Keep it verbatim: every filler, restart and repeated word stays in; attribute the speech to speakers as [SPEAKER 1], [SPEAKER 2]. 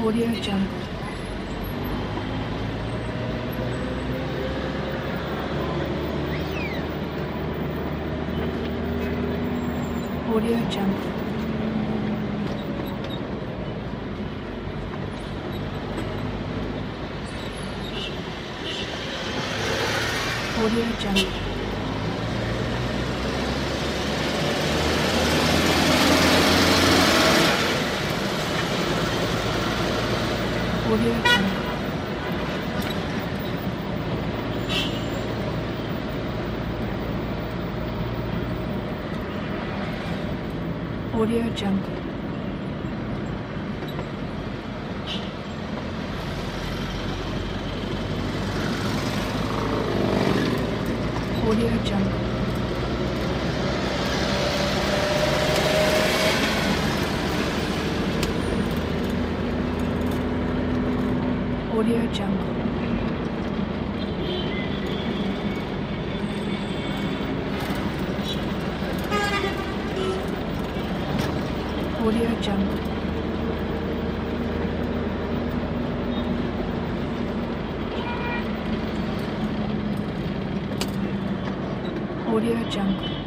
[SPEAKER 1] Audio Jungle. Audio Jungle. Audio Jungle. Audio Jungle. Audio Jungle. Audio Jungle. Audio Jungle. Audio Jungle. Audio Jungle.